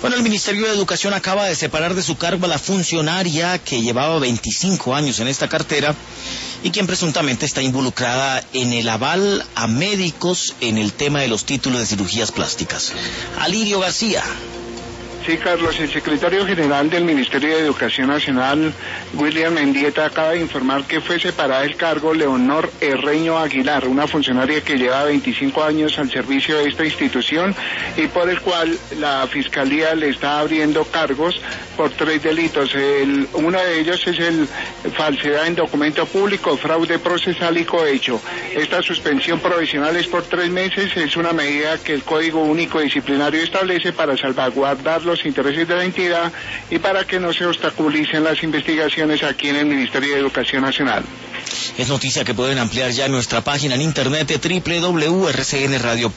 Bueno, el Ministerio de Educación acaba de separar de su cargo a la funcionaria que llevaba 25 años en esta cartera y quien presuntamente está involucrada en el aval a médicos en el tema de los títulos de cirugías plásticas. Alirio García. Sí, Carlos, el secretario general del Ministerio de Educación Nacional, William Mendieta, acaba de informar que fue separada del cargo Leonor Herreño Aguilar, una funcionaria que lleva 25 años al servicio de esta institución y por el cual la Fiscalía le está abriendo cargos por 3 delitos. Uno de ellos es el falsedad en documento público, fraude procesal y cohecho. Esta suspensión provisional es por 3 meses, es una medida que el Código Único Disciplinario establece para salvaguardar los intereses de la entidad y para que no se obstaculicen las investigaciones aquí en el Ministerio de Educación Nacional. Es noticia que pueden ampliar ya en nuestra página en internet www.rcnradio.com.